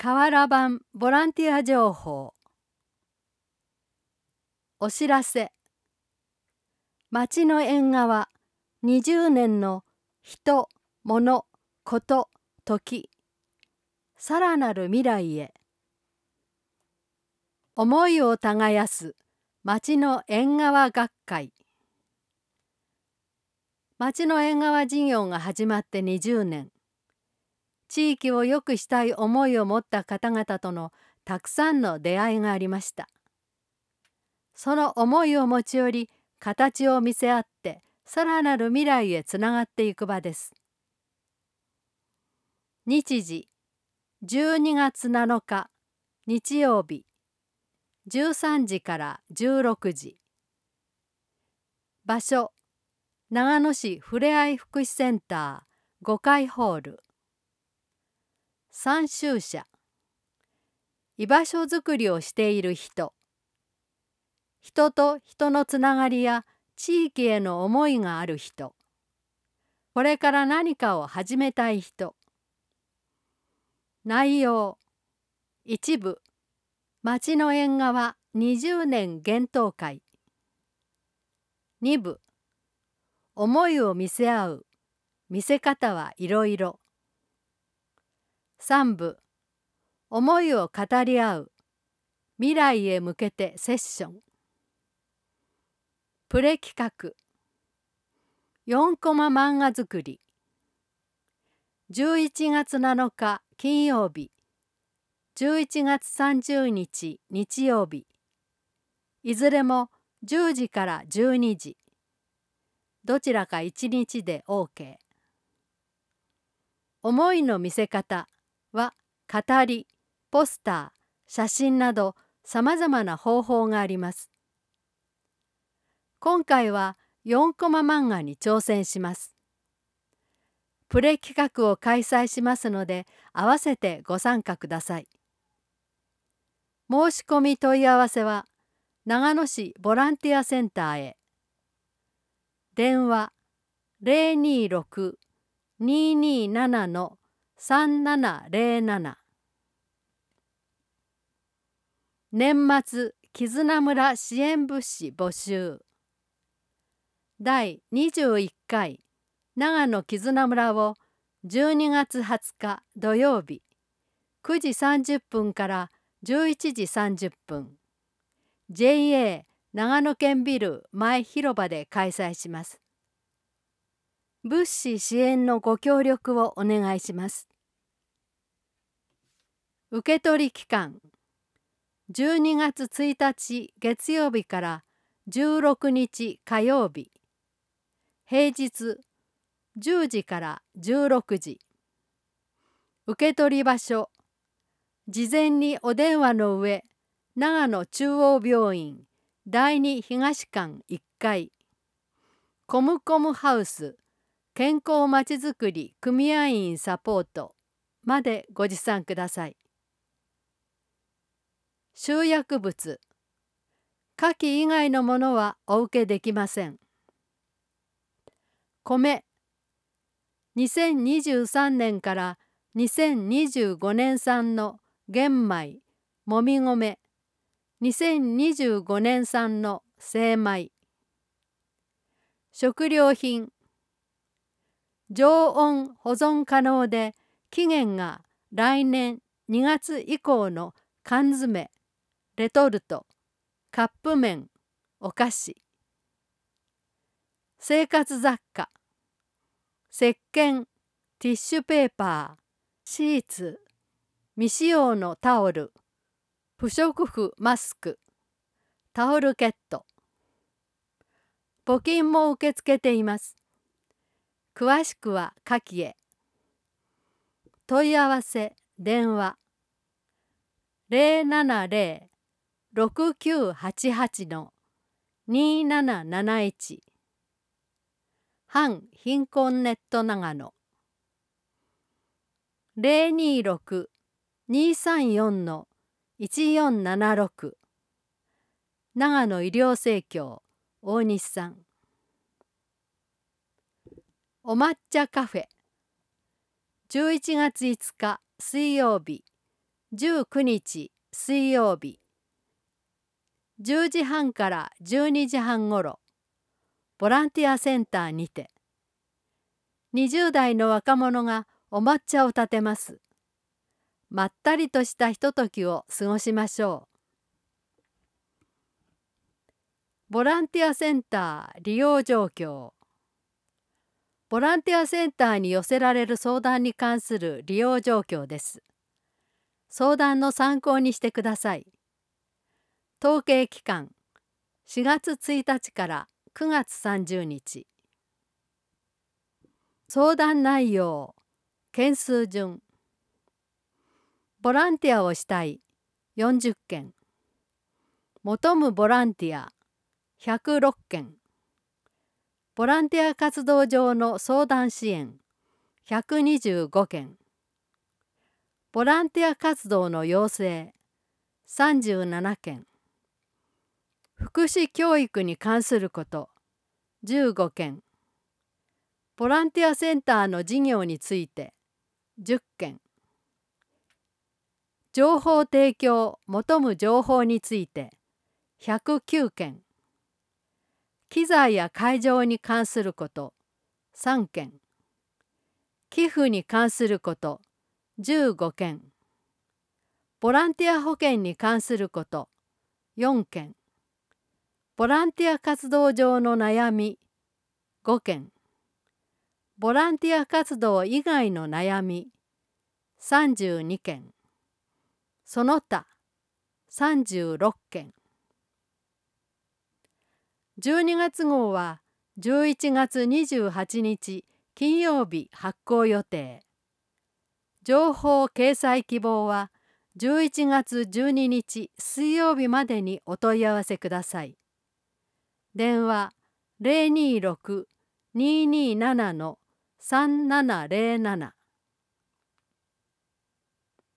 河原版ボランティア情報。お知らせ。町の縁側20年の人、物、こと、時、さらなる未来へ。思いを耕す町の縁側学会。町の縁側事業が始まって20年。地域を良くしたい思いを持った方々とのたくさんの出会いがありました。その思いを持ち寄り、形を見せ合って、さらなる未来へつながっていく場です。日時、12月7日、日曜日、13時から16時。場所、長野市ふれあい福祉センター5階ホール。参集者、居場所づくりをしている人、人と人のつながりや地域への思いがある人、これから何かを始めたい人。内容、一部、町の縁側20年幻冬会。二部、思いを見せ合う、見せ方はいろいろ。三部、思いを語り合う、未来へ向けてセッション。プレ企画、4コマ漫画作り。11月7日金曜日、11月30日日曜日、いずれも10時から12時。どちらか1日で OK。思いの見せ方は語り、ポスター、写真などさまざまな方法があります。今回は4コマ漫画に挑戦します。プレ企画を開催しますので、合わせてご参加ください。申し込み問い合わせは、長野市ボランティアセンターへ。電話026-227-3707。年末絆村支援物資募集。第21回長野絆村を12月20日土曜日9時30分から11時30分 JA 長野県ビル前広場で開催します。物資支援のご協力をお願いします。受取期間12月1日月曜日から16日火曜日、平日10時から16時。受取場所、事前にお電話の上、長野中央病院第二東館1階、コムコムハウス健康まちづくり組合員サポートまでご持参ください。集約物、牡蠣以外のものはお受けできません。米、2023年から2025年産の玄米、もみ米、2025年産の精米。食料品、常温保存可能で期限が来年2月以降の缶詰、レトルト、カップ麺、お菓子。生活雑貨、石鹸、ティッシュペーパー、シーツ、未使用のタオル、不織布マスク、タオルケット。募金も受け付けています。詳しくは下記へ。問い合わせ電話070-6988-2771。反貧困ネット長野026-234-1476。長野医療生協大西さん。お抹茶カフェ11月5日水曜日 19日水曜日10時半から12時半ごろ、ボランティアセンターにて、20代の若者がお抹茶を立てます。まったりとしたひとときを過ごしましょう。ボランティアセンター利用状況。ボランティアセンターに寄せられる相談に関する利用状況です。相談の参考にしてください。統計期間4月1日から9月30日。相談内容、件数順。ボランティアをしたい40件。求むボランティア106件。ボランティア活動上の相談支援125件。ボランティア活動の要請37件。福祉教育に関すること15件。ボランティアセンターの事業について10件。情報提供求む情報について109件。機材や会場に関すること3件。寄付に関すること15件。ボランティア保険に関すること4件。ボランティア活動上の悩み5件。ボランティア活動以外の悩み32件。その他36件。12月号は11月28日金曜日発行予定。情報掲載希望は11月12日水曜日までにお問い合わせください。電話026-227-3707